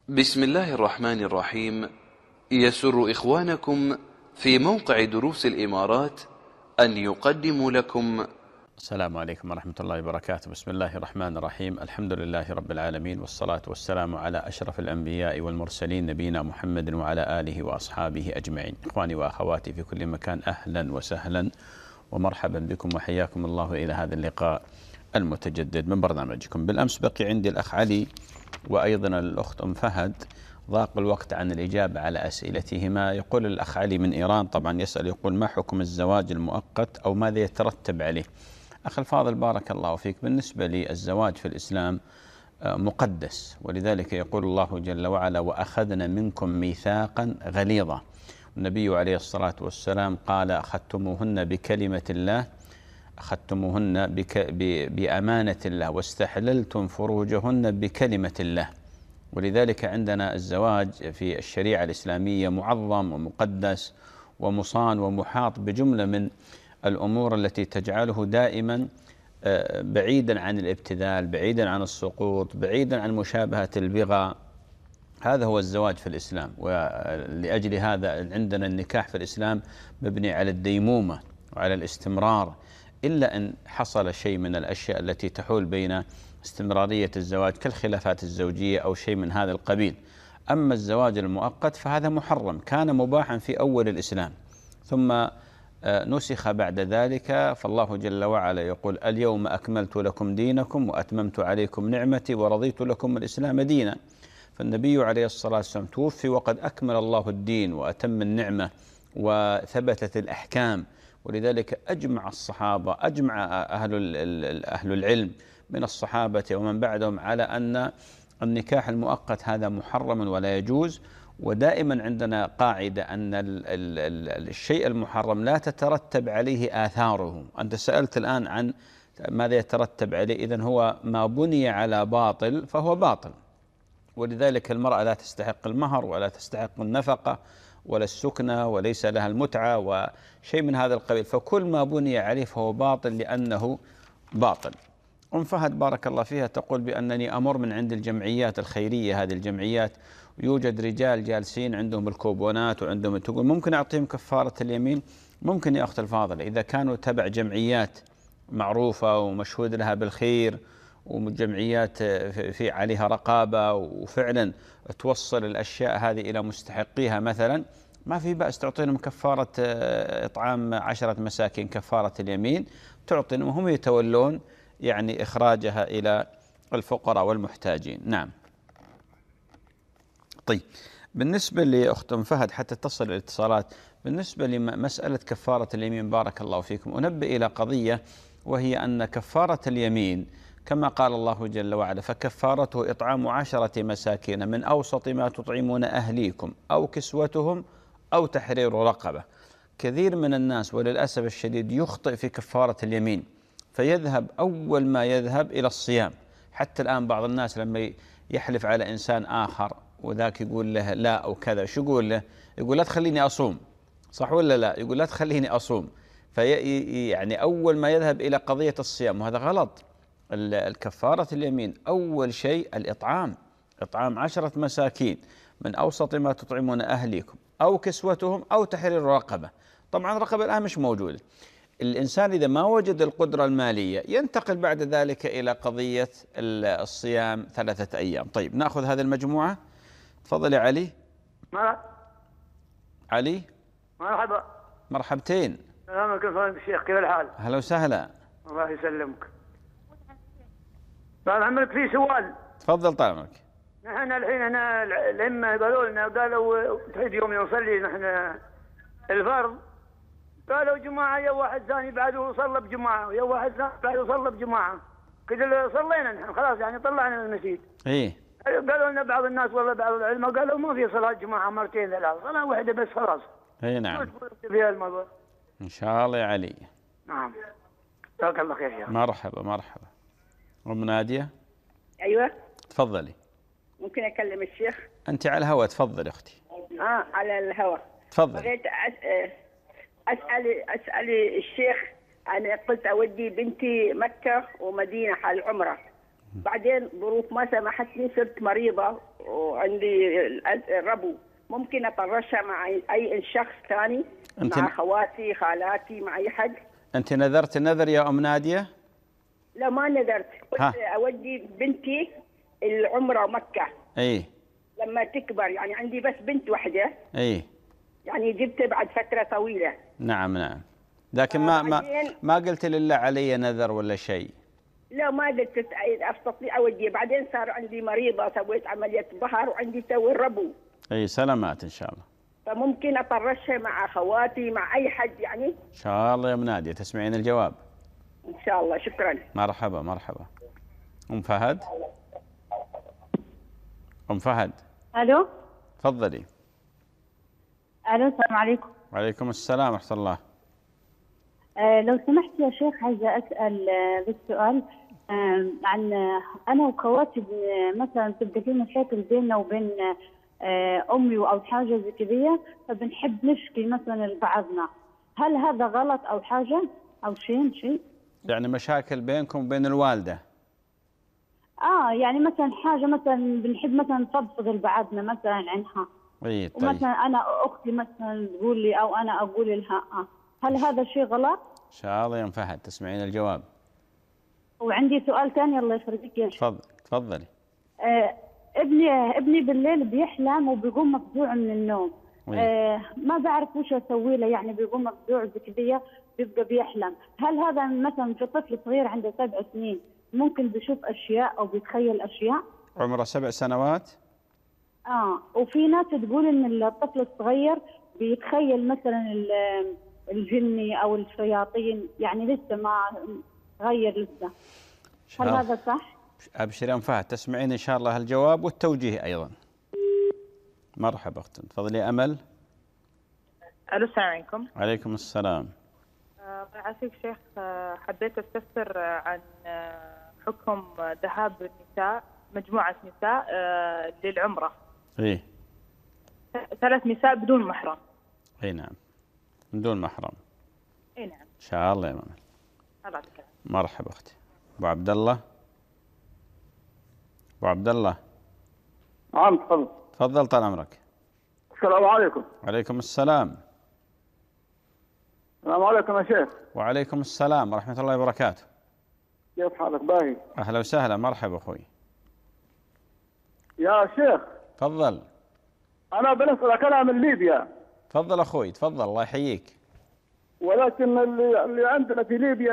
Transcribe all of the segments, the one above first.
بسم الله الرحمن الرحيم. يسر إخوانكم في موقع دروس الإمارات أن يقدموا لكم. السلام عليكم ورحمة الله وبركاته. بسم الله الرحمن الرحيم. الحمد لله رب العالمين، والصلاة والسلام على أشرف الأنبياء والمرسلين نبينا محمد وعلى آله وأصحابه أجمعين. إخواني وأخواتي في كل مكان، أهلا وسهلا ومرحبا بكم وحياكم الله إلى هذا اللقاء المتجدد من برنامجكم. بالأمس بقي عندي الأخ علي وأيضا الأخت أم فهد، ضاق الوقت عن الإجابة على أسئلتهما. يقول الأخ علي من إيران، طبعا يسأل يقول: ما حكم الزواج المؤقت أو ماذا يترتب عليه؟ أخي الفاضل بارك الله فيك، بالنسبة للزواج في الإسلام مقدس، ولذلك يقول الله جل وعلا: وأخذنا منكم ميثاقا غليظا. النبي عليه الصلاة والسلام قال: أخذتموهن بكلمة الله، أخذتموهن بأمانة الله، واستحللتم فروجهن بكلمة الله. ولذلك عندنا الزواج في الشريعة الإسلامية معظم ومقدس ومصان ومحاط بجملة من الأمور التي تجعله دائما بعيدا عن الابتذال، بعيدا عن السقوط، بعيدا عن مشابهة البغى. هذا هو الزواج في الإسلام، ولأجل هذا عندنا النكاح في الإسلام مبني على الديمومة وعلى الاستمرار، إلا أن حصل شيء من الأشياء التي تحول بين استمرارية الزواج كالخلافات الزوجية أو شيء من هذا القبيل. أما الزواج المؤقت فهذا محرم، كان مباحا في أول الإسلام ثم نسخ بعد ذلك. فالله جل وعلا يقول: اليوم أكملت لكم دينكم وأتممت عليكم نعمتي ورضيت لكم الإسلام دينا. فالنبي عليه الصلاة والسلام توفي وقد أكمل الله الدين وأتم النعمة وثبتت الأحكام. ولذلك أجمع الصحابة، أجمع أهل العلم من الصحابة ومن بعدهم على أن النكاح المؤقت هذا محرم ولا يجوز. ودائما عندنا قاعدة أن الشيء المحرم لا تترتب عليه آثاره. أنت سألت الآن عن ماذا يترتب عليه، إذن هو ما بني على باطل فهو باطل. ولذلك المرأة لا تستحق المهر ولا تستحق النفقة ولا السكنة وليس لها المتعة وشيء من هذا القبيل، فكل ما بني عليه فهو باطل لأنه باطل. أم فهد بارك الله فيها تقول بأنني أمر من عند الجمعيات الخيرية، هذه الجمعيات يوجد رجال جالسين عندهم الكوبونات وعندهم، تقول ممكن أعطيهم كفارة اليمين؟ ممكن يا أخت الفاضلة، إذا كانوا تبع جمعيات معروفة ومشهود لها بالخير وجمعيات في عليها رقابة وفعلا توصل الأشياء هذه إلى مستحقيها مثلا، ما في بأس تعطيهم كفارة إطعام 10 مساكين، كفارة اليمين تعطيهم وهم يتولون يعني إخراجها إلى الفقراء والمحتاجين. نعم. طيب، بالنسبة لأخت أم فهد حتى تصل الاتصالات، بالنسبة لمسألة كفارة اليمين بارك الله فيكم، أنبه إلى قضية، وهي أن كفارة اليمين كما قال الله جل وعلا: فكفارته إطعام 10 مساكين من أوسط ما تطعمون أهليكم أو كسوتهم أو تحرير رقبة. كثير من الناس وللأسف الشديد يخطئ في كفارة اليمين، فيذهب أول ما يذهب إلى الصيام. حتى الآن بعض الناس لما يحلف على إنسان آخر وذاك يقول له لا أو كذا، شو يقول له؟ يقول: لا تخليني أصوم. صح ولا لا؟ يقول: لا تخليني أصوم. يعني أول ما يذهب إلى قضية الصيام، وهذا غلط. الكفارة اليمين أول شيء الإطعام، إطعام 10 مساكين من أوسط ما تطعمون أهليكم أو كسوتهم أو تحرير رقبة. طبعا الرقبة الآن مش موجودة. الإنسان إذا ما وجد القدرة المالية ينتقل بعد ذلك إلى قضية الصيام 3 أيام. طيب، نأخذ هذه المجموعة. تفضل يا علي. علي مرحبا. مرحبتين. السلام عليكم الشيخ، كيف الحال؟ هلا وسهلا. الله يسلمك. طال عمرك، في سؤال. تفضل طال عمرك. نحن الحين هنا الأئمة قالوا لنا، قالوا تحد يوم نصلي نحن الفرض، قالوا جماعة يا واحد ثاني بعده صلى بجماعة ويا واحد ثاني بعده صلى بجماعة كذا، صلينا نحن خلاص يعني طلعنا من المسجد. إيه. قالوا لنا بعض الناس والله بعض العلماء قالوا ما في صلاة جماعة 2 3، صلاة واحدة بس خلاص. إيه نعم. في الموضوع إن شاء الله يا علي. نعم. جزاك الله خير يا مرحبا مرحبا. أم نادية. أيوة. تفضلي. ممكن أكلم الشيخ؟ أنت على الهواء، تفضلي أختي. على الهواء. تفضلي. بغيت أسأل الشيخ. أنا قلت أودي بنتي مكة ومدينة حال عمرة، بعدين ظروف ما سمحتني صرت مريضة وعندي الربو، ممكن أطرشها مع أي شخص ثاني، مع خواتي خالاتي مع أي حد؟ أنت نذرت نذر يا أم نادية؟ لا ما نذرت، كنت أودي بنتي العمرة مكة. إيه. لما تكبر يعني عندي بس بنت واحدة. إيه. يعني جبته بعد فترة طويلة. نعم نعم. لكن ما قلت لله علي نذر ولا شيء. لا ما قلت استطيع اوديه، بعدين صار عندي مريضة سويت عملية ظهر وعندي تو الربو. اي سلامات ان شاء الله. فممكن اطرشها مع خواتي مع اي حد يعني؟ ان شاء الله يا ام نادية تسمعين الجواب. ان شاء الله. شكرا. مرحبا مرحبا. ام فهد. ام فهد. الو. تفضلي. الو السلام عليكم. وعليكم السلام ورحمة الله. لو سمحت يا شيخ عايزة أسأل بالسؤال عن أنا وخواتي مثلا تبقى في مشاكل بيننا وبين أمي أو حاجة زي كذا، فبنحب نشكي مثلا لبعضنا، هل هذا غلط أو حاجة أو شيء؟ يعني مشاكل بينكم وبين الوالدة؟ يعني مثلا حاجة مثلا بنحب مثلا نفضفض لبعضنا مثلا عنها. طيب. ومثلا أنا أختي مثلا تقول لي أو أنا أقول لها، هل هذا شيء غلط؟ إن شاء الله يا أم فهد تسمعين الجواب. وعندي سؤال ثاني الله يخليك يا شيخ. تفضلي. ابني بالليل بيحلم وبيقوم مفزوع من النوم. ما بعرف وش أسوي له، يعني بيقوم مفزوع بكذا بيبقى بيحلم، هل هذا مثلا في طفل صغير عنده 7 سنين ممكن بيشوف أشياء أو بيتخيل أشياء؟ عمره 7 سنوات؟ وفي ناس تقول إن الطفل الصغير بيتخيل مثلا الجني أو الشياطين، يعني لسه ما غير لسه، هل هذا صح؟ أبشر يا أم فهد تسمعين إن شاء الله الجواب والتوجيه أيضا. مرحبا أختي. تفضلي أمل. الو السلام عليكم. وعليكم السلام. الله يعافيك شيخ، حبيت استفسر عن حكم ذهاب النساء مجموعة نساء للعمرة. إيه. 3 نساء بدون محرم. إيه نعم بدون محرم. إيه نعم. إن شاء الله يا ماما. الله يعافيك. مرحبا أختي. أبو عبد الله. أبو عبد الله. نعم تفضل. تفضل طال عمرك. السلام عليكم. وعليكم السلام. السلام عليكم يا شيخ. وعليكم السلام ورحمة الله وبركاته. كيف حالك؟ باهي. أهلا وسهلا مرحبا أخوي. يا شيخ. تفضل. أنا بنسألك أنا من ليبيا. تفضل أخوي تفضل الله يحييك. ولكن اللي عندنا في ليبيا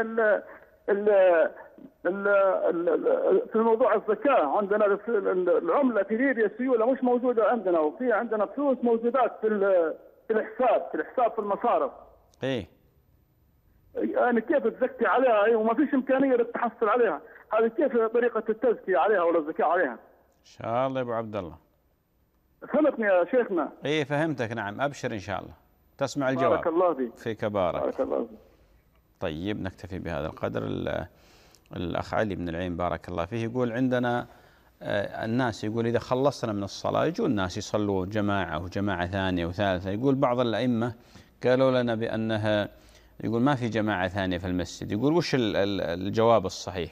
في موضوع الزكاة عندنا العملة في ليبيا السيولة مش موجودة عندنا، وفي عندنا فلوس موجودات في الحساب في المصارف. إيه. يعني كيف تزكي عليها وما فيش إمكانية للتحصل عليها، هذه كيف طريقة التزكية عليها ولا الزكاة عليها؟ إن شاء الله يا أبو عبد الله. فهمتني يا شيخنا؟ إيه فهمتك نعم أبشر إن شاء الله تسمع الجواب. بارك الله فيك. فيك بارك. بارك الله فيك. طيب نكتفي بهذا القدر. الأخ علي بن العين بارك الله فيه يقول عندنا الناس يقول إذا خلصنا من الصلاة يجوا الناس يصلوا جماعة وجماعة ثانية وثالثة، يقول بعض الأئمة قالوا لنا بأنها يقول ما في جماعة ثانية في المسجد، يقول وش الجواب الصحيح؟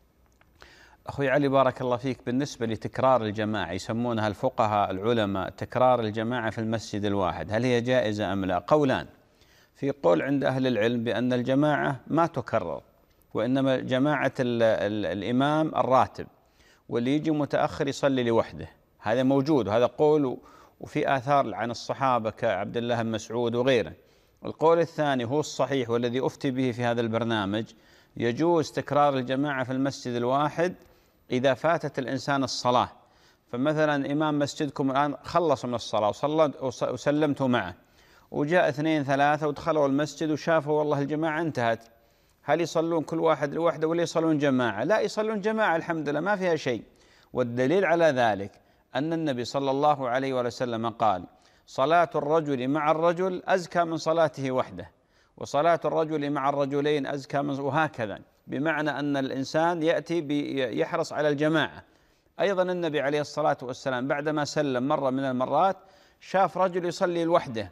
أخوي علي بارك الله فيك بالنسبة لتكرار الجماعة يسمونها الفقهاء العلماء تكرار الجماعة في المسجد الواحد، هل هي جائزة أم لا؟ قولان. في قول عند أهل العلم بأن الجماعة ما تكرر، وإنما جماعة الإمام الراتب، واللي يجي متأخر يصلي لوحده، هذا موجود وهذا قول، وفي آثار عن الصحابة كعبد الله بن مسعود وغيره. القول الثاني هو الصحيح والذي أفتي به في هذا البرنامج، يجوز تكرار الجماعة في المسجد الواحد إذا فاتت الإنسان الصلاة، فمثلا إمام مسجدكم الآن خلص من الصلاة وسلمتوا معه، وجاء 2 3 ودخلوا المسجد وشافوا والله الجماعة انتهت، هل يصلون كل واحد لوحده ولا يصلون جماعة؟ لا يصلون جماعة الحمد لله ما فيها شيء. والدليل على ذلك أن النبي صلى الله عليه وسلم قال صلاة الرجل مع الرجل أزكى من صلاته وحده، وصلاة الرجل مع الرجلين أزكى من، وهكذا، بمعنى أن الإنسان يأتي يحرص على الجماعة. أيضا النبي عليه الصلاة والسلام بعدما سلم مرة من المرات شاف رجل يصلي لوحده،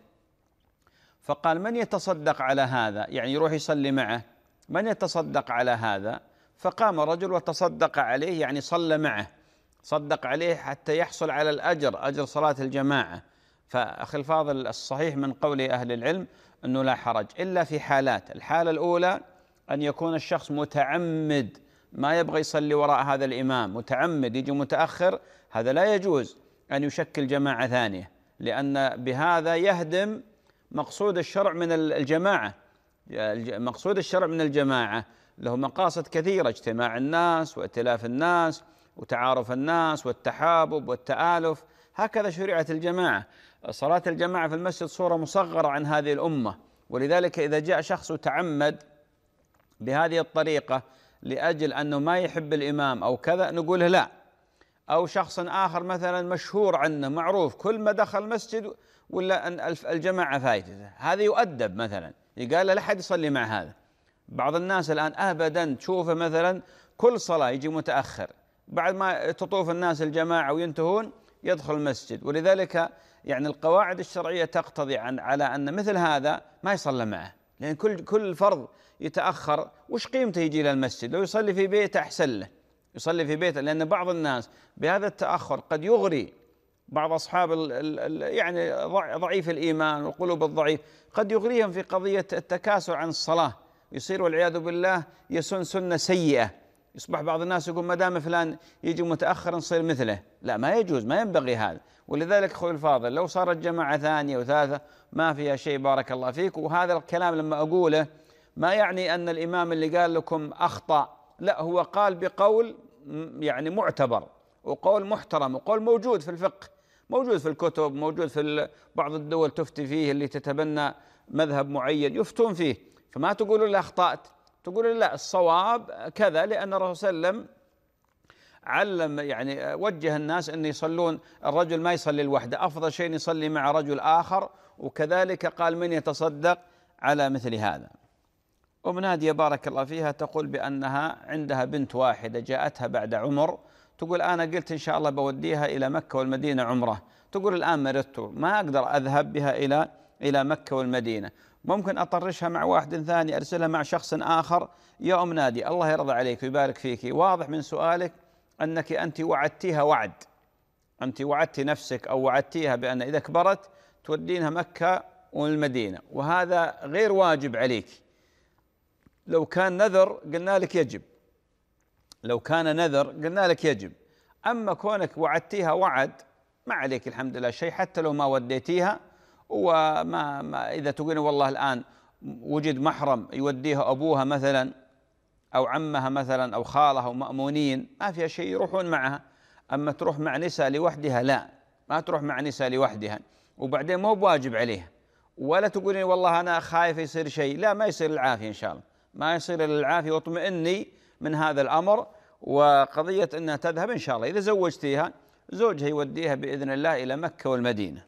فقال من يتصدق على هذا؟ يعني يروح يصلي معه، من يتصدق على هذا؟ فقام رجل وتصدق عليه، يعني صلى معه، صدق عليه حتى يحصل على الأجر، أجر صلاة الجماعة. فأخي الفاضل، الصحيح من قول أهل العلم أنه لا حرج إلا في حالات. الحالة الأولى أن يكون الشخص متعمد، ما يبغى يصلي وراء هذا الإمام، متعمد يجي متأخر، هذا لا يجوز أن يشكل جماعة ثانية، لأن بهذا يهدم مقصود الشرع من الجماعة. مقصود الشرع من الجماعة له مقاصد كثيرة: اجتماع الناس وائتلاف الناس وتعارف الناس والتحابب والتآلف، هكذا شريعة الجماعة. صلاة الجماعة في المسجد صورة مصغرة عن هذه الأمة، ولذلك إذا جاء شخص تعمد بهذه الطريقة لأجل أنه ما يحب الإمام أو كذا، نقول لا. أو شخص آخر مثلا مشهور عنه معروف، كل ما دخل المسجد ولا أن الجماعة فايتة، هذا يؤدب مثلا، يقال لا أحد يصلي مع هذا. بعض الناس الآن أبدا تشوفه مثلا كل صلاة يجي متأخر، بعد ما تطوف الناس الجماعة وينتهون يدخل المسجد. ولذلك يعني القواعد الشرعية تقتضي على أن مثل هذا ما يصلى معه، لأن كل فرض يتأخر وش قيمته يجي إلى المسجد؟ لو يصلي في بيته أحسن له، يصلي في بيته. لأن بعض الناس بهذا التأخر قد يغري بعض أصحاب يعني ضعيف الإيمان والقلوب الضعيف، قد يغريهم في قضية التكاسل عن الصلاة، يصير والعياذ بالله يسن سنة سيئة. يصبح بعض الناس يقول ما دام فلان يجي متأخر نصير مثله، لا، ما يجوز، ما ينبغي هذا. ولذلك أخوي الفاضل، لو صارت جماعة ثانية وثالثة ما فيها شيء، بارك الله فيك. وهذا الكلام لما أقوله ما يعني أن الإمام اللي قال لكم أخطأ، لا، هو قال بقول يعني معتبر وقول محترم وقول موجود في الفقه، موجود في الكتب، موجود في بعض الدول تفتي فيه، اللي تتبنى مذهب معين يفتون فيه. فما تقولوا له أخطأت، تقولوا لا، الصواب كذا، لأن الرسول صلى الله عليه وسلم علم، يعني وجه الناس أن يصلون، الرجل ما يصلي لوحده، أفضل شيء يصلي مع رجل آخر. وكذلك قال من يتصدق على مثل هذا. نادية بارك الله فيها تقول بأنها عندها بنت واحدة جاءتها بعد عمر، تقول أنا قلت إن شاء الله بوديها إلى مكة والمدينة عمرة، تقول الآن مرضت ما أقدر أذهب بها إلى مكة والمدينة، ممكن أطرشها مع واحد ثاني، أرسلها مع شخص آخر؟ يا نادية الله يرضى عليك ويبارك فيك، واضح من سؤالك أنك أنت وعدتيها وعد، أنت وعدتي نفسك أو وعدتيها بأن إذا كبرت تودينها مكة والمدينة، وهذا غير واجب عليك. لو كان نذر قلنا لك يجب، لو كان نذر قلنا لك يجب. أما كونك وعدتيها وعد ما عليك الحمد لله شيء، حتى لو ما وديتيها. وما إذا تقولين والله الآن وجد محرم يوديها أبوها مثلا أو عمها مثلا أو خالها ومأمونين، ما فيها شيء، يروحون معها. أما تروح مع نساء لوحدها لا، ما تروح مع نساء لوحدها. وبعدين مو بواجب عليها. ولا تقولين والله أنا خايف يصير شيء، لا، ما يصير العافية إن شاء الله، ما يصير العافية، واطمئني من هذا الأمر. وقضية أنها تذهب إن شاء الله إذا زوجتيها زوجها يوديها بإذن الله إلى مكة والمدينة.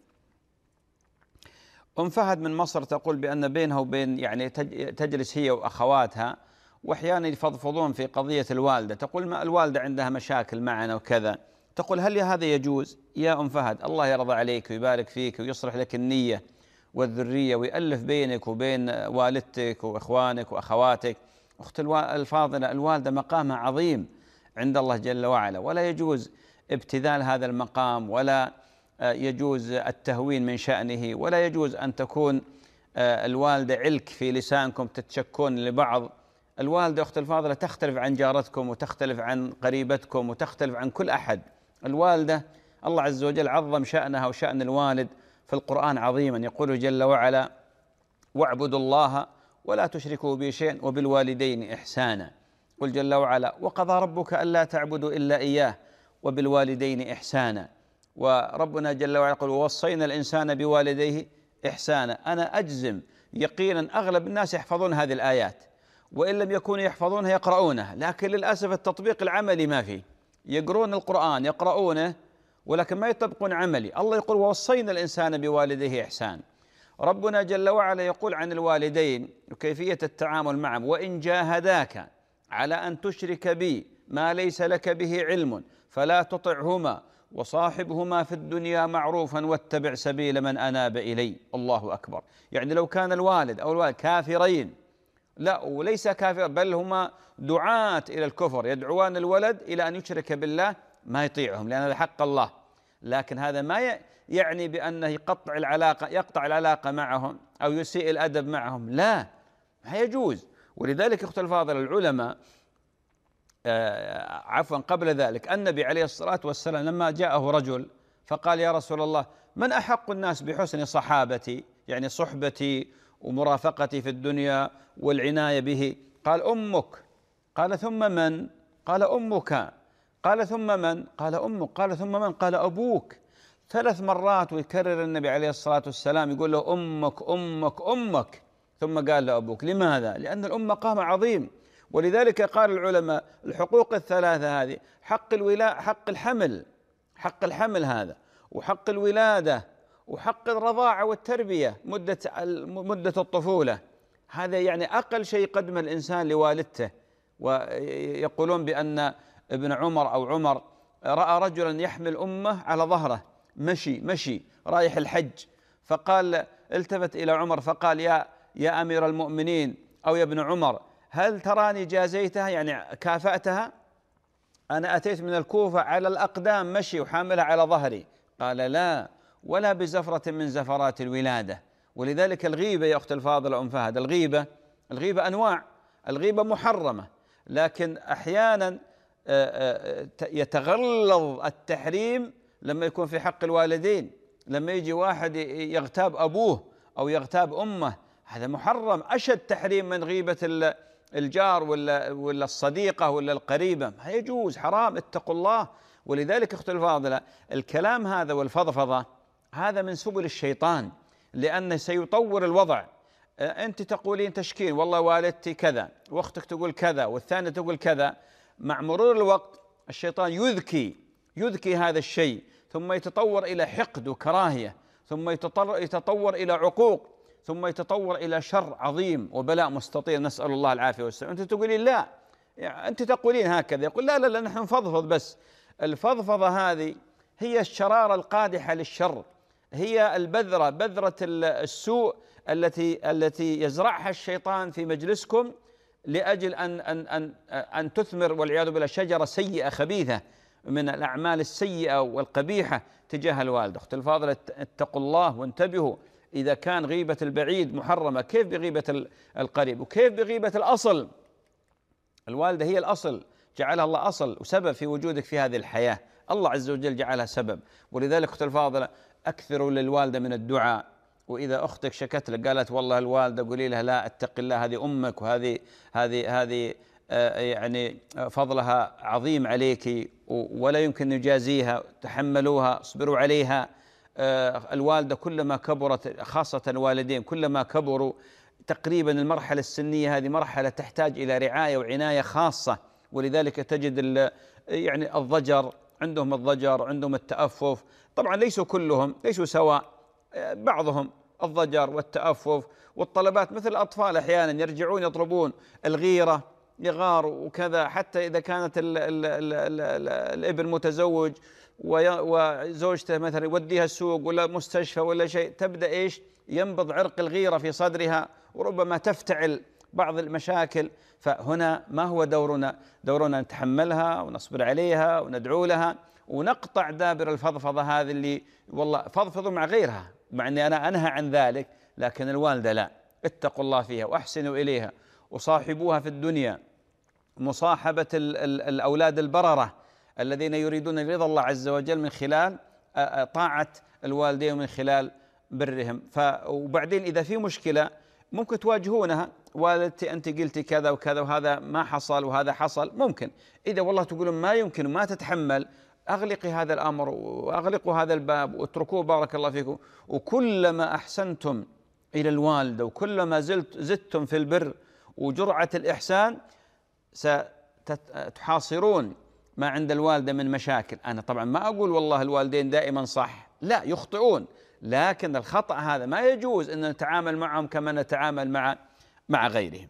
فهد من مصر تقول بأن بينها وبين يعني تجلس هي وأخواتها وأحيانا يفضفضون في قضية الوالدة، تقول ما الوالدة عندها مشاكل معنا وكذا، تقول هل هذا يجوز؟ يا فهد الله يرضى عليك ويبارك فيك ويصلح لك النية والذرية ويألف بينك وبين والدتك وإخوانك وأخواتك. أخت الفاضلة، الوالدة مقامها عظيم عند الله جل وعلا، ولا يجوز ابتذال هذا المقام، ولا يجوز التهوين من شأنه، ولا يجوز أن تكون الوالدة علك في لسانكم تتشكون لبعض. الوالدة أخت الفاضلة تختلف عن جارتكم وتختلف عن قريبتكم وتختلف عن كل أحد. الوالدة الله عز وجل عظم شأنها وشأن الوالد في القرآن عظيما، يقول جل وعلا واعبدوا الله ولا تشركوا به شيئا وبالوالدين إحسانا. قل جل وعلا وقضى ربك ألا تعبدوا إلا إياه وبالوالدين إحسانا. وربنا جل وعلا يقول ووصينا الإنسان بوالديه إحسانا. أنا أجزم يقينا أغلب الناس يحفظون هذه الآيات، وإن لم يكونوا يحفظونها يقرؤونها، لكن للأسف التطبيق العملي ما فيه. يقرؤون القرآن يقرؤونه ولكن ما يطبقون عملي. الله يقول ووصينا الإنسان بوالديه إحسان. ربنا جل وعلا يقول عن الوالدين وكيفية التعامل معهم وإن جاهداك على أن تشرك بي ما ليس لك به علم فلا تطعهما وصاحبهما في الدنيا معروفا واتبع سبيل من أناب إلي. الله أكبر. يعني لو كان الوالد أو الوالد كافرين لا، وليس كافر، بل هما دعاة إلى الكفر، يدعوان الولد إلى أن يشرك بالله، ما يطيعهم لأن هذا حق الله. لكن هذا ما يعني بأنه يقطع العلاقة معهم أو يسيء الأدب معهم، لا، ما يجوز. ولذلك أخت الفاضل العلماء قبل ذلك النبي عليه الصلاة والسلام لما جاءه رجل فقال: يا رسول الله، من أحق الناس بحسن صحابتي، يعني صحبتي ومرافقتي في الدنيا والعناية به؟ قال: أمك. قال: ثم من؟ قال: أمك. قال: ثم من؟ قال: أمك. قال: ثم من؟ قال: أبوك. 3 مرات ويكرر النبي عليه الصلاة والسلام يقول له: أمك أمك أمك، ثم قال له: أبوك. لماذا؟ لأن الأم مقام عظيم. ولذلك قال العلماء الحقوق الثلاثة هذه: حق الحمل هذا، وحق الولادة، وحق الرضاعة والتربية مدة الطفولة، هذا يعني أقل شيء قدم الإنسان لوالدته. ويقولون بأن ابن عمر أو عمر رأى رجلا يحمل أمه على ظهره مشي رايح الحج، فقال، التفت إلى عمر فقال: يا أمير المؤمنين أو يا ابن عمر، هل تراني جازيتها، يعني كافأتها؟ أنا أتيت من الكوفة على الأقدام مشي وحاملها على ظهري. قال: لا، ولا بزفرة من زفرات الولادة. ولذلك الغيبة يا أخت الفاضلة أم فهد، الغيبة أنواع، الغيبة محرمة، لكن أحيانا يتغلظ التحريم لما يكون في حق الوالدين. لما يجي واحد يغتاب أبوه أو يغتاب أمه، هذا محرم، أشد تحريم من غيبة الجار ولا الصديقة ولا القريبة، ما يجوز، حرام، اتقوا الله. ولذلك أخت الفاضلة الكلام هذا والفضفضة هذا من سبل الشيطان، لأنه سيطور الوضع. أنت تقولين تشكين، والله والدتي كذا، واختك تقول كذا، والثانية تقول كذا. مع مرور الوقت الشيطان يذكي هذا الشيء، ثم يتطور إلى حقد وكراهية، ثم يتطور إلى عقوق، ثم يتطور إلى شر عظيم وبلاء مستطير، نسأل الله العافية والسلام. أنت تقولين لا، يعني أنت تقولين هكذا، يقول: لا نحن نفضفض بس. الفضفضة هذه هي الشرارة القادحة للشر، هي بذرة السوء التي يزرعها الشيطان في مجلسكم لأجل أن تثمر والعياذ بالله شجرة سيئة خبيثة من الأعمال السيئة والقبيحة تجاه الوالد. أخت الفاضلة اتقوا الله وانتبهوا، إذا كان غيبة البعيد محرمة، كيف بغيبة القريب؟ وكيف بغيبة الأصل؟ الوالدة هي الأصل، جعلها الله أصل وسبب في وجودك في هذه الحياة، الله عز وجل جعلها سبب. ولذلك أخت الفاضلة أكثروا للوالدة من الدعاء. وإذا أختك شكت لك قالت والله الوالدة، قولي لها: لا، اتق الله، هذه أمك، وهذه يعني فضلها عظيم عليك ولا يمكن نجازيها، تحملوها، اصبروا عليها. الوالدة كلما كبرت، خاصة الوالدين كلما كبروا تقريبا المرحلة السنية هذه مرحلة تحتاج إلى رعاية وعناية خاصة. ولذلك تجد يعني الضجر، عندهم التأفف. طبعا ليسوا كلهم، ليسوا سواء، بعضهم الضجر والتأفف والطلبات، مثل الأطفال أحيانا يرجعون يطلبون الغيرة، يغار وكذا. حتى إذا كانت الابن متزوج وزوجته مثلا يوديها السوق ولا مستشفى ولا شيء، تبدأ ينبض عرق الغيرة في صدرها، وربما تفتعل بعض المشاكل. فهنا ما هو دورنا نتحملها ونصبر عليها وندعو لها ونقطع دابر الفضفضة هذه اللي والله فضفضوا مع غيرها، مع أني أنا أنهى عن ذلك، لكن الوالدة لا، اتقوا الله فيها وأحسنوا إليها وصاحبوها في الدنيا مصاحبة الأولاد البررة الذين يريدون رضا الله عز وجل من خلال طاعة الوالدين ومن خلال برهم. وبعدين إذا في مشكلة ممكن تواجهونها: والدتي أنت قلتي كذا وكذا وهذا ما حصل وهذا حصل. ممكن إذا والله تقولون ما يمكن وما تتحمل، أغلقي هذا الأمر وأغلقوا هذا الباب واتركوه، بارك الله فيكم. وكلما أحسنتم إلى الوالدة وكلما زدتم في البر وجرعة الإحسان ستحاصرون ما عند الوالدة من مشاكل. أنا طبعا ما أقول والله الوالدين دائما صح، لا، يخطئون، لكن الخطأ هذا ما يجوز أن نتعامل معهم كما نتعامل مع غيرهم.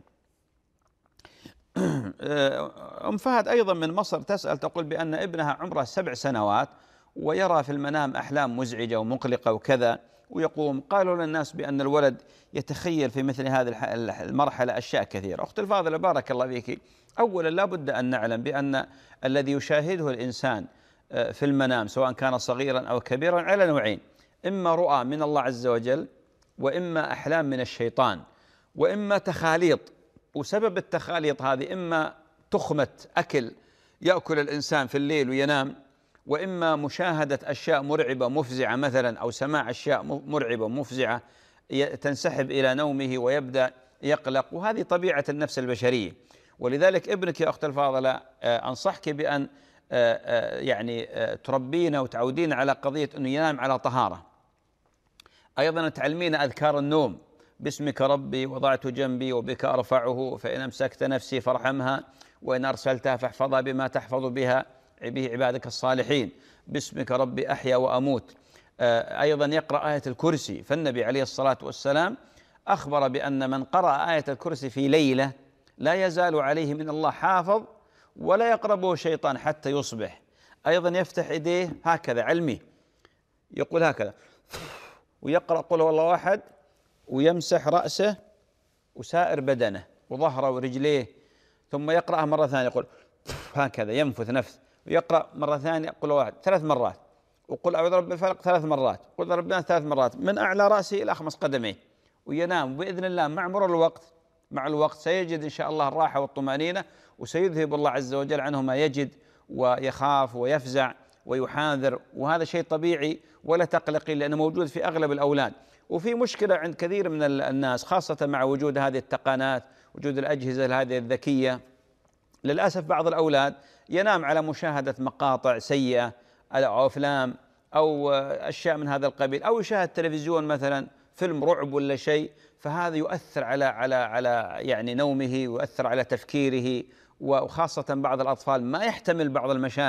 أم فهد أيضا من مصر تسأل، تقول بأن ابنها عمره 7 سنوات ويرى في المنام أحلام مزعجة ومقلقة وكذا ويقوم. قالوا للناس بأن الولد يتخيل في مثل هذه المرحلة أشياء كثيرة. أختي الفاضلة بارك الله فيك، أولا لا بد أن نعلم بأن الذي يشاهده الإنسان في المنام سواء كان صغيرا أو كبيرا على نوعين: إما رؤى من الله عز وجل، وإما أحلام من الشيطان، وإما تخاليط. وسبب التخاليط هذه إما تخمة أكل يأكل الإنسان في الليل وينام، وإما مشاهدة أشياء مرعبة مفزعة مثلا، أو سماع أشياء مرعبة مفزعة تنسحب إلى نومه ويبدأ يقلق. وهذه طبيعة النفس البشرية. ولذلك ابنك يا أخت الفاضلة أنصحك بأن يعني تربينا وتعودين على قضية أنه ينام على طهارة. أيضا تعلمين أذكار النوم: باسمك ربي وضعت جنبي وبك أرفعه، فإن أمسكت نفسي فارحمها، وإن أرسلتها فاحفظها بما تحفظ به عبادك الصالحين، باسمك ربي أحيا وأموت. أيضا يقرأ آية الكرسي، فالنبي عليه الصلاة والسلام أخبر بأن من قرأ آية الكرسي في ليلة لا يزال عليه من الله حافظ ولا يقربه شيطان حتى يصبح. أيضا يفتح إيديه هكذا علمي، يقول هكذا ويقرأ قل هو الله أحد، ويمسح رأسه وسائر بدنه وظهره ورجليه، ثم يقرأها مرة ثانية يقول هكذا ينفث نفس، ويقرأ مرة ثانية قل هو واحد 3 مرات، وقل أعوذ برب الفلق 3 مرات، قل رب الناس 3 مرات، من أعلى رأسه إلى أخمص قدميه، وينام بإذن الله. مع مرور الوقت سيجد إن شاء الله الراحة والطمأنينة، وسيذهب الله عز وجل عنه ما يجد ويخاف ويفزع ويحاذر. وهذا شيء طبيعي ولا تقلقي، لأنه موجود في أغلب الأولاد. وفي مشكلة عند كثير من الناس خاصة مع وجود هذه التقنيات، وجود الأجهزة هذه الذكية. للأسف بعض الأولاد ينام على مشاهدة مقاطع سيئة أو أفلام أو أشياء من هذا القبيل، أو يشاهد تلفزيون مثلا فيلم رعب ولا شيء، فهذا يؤثر على يعني نومه، ويؤثر على تفكيره. وخاصة بعض الأطفال ما يحتمل بعض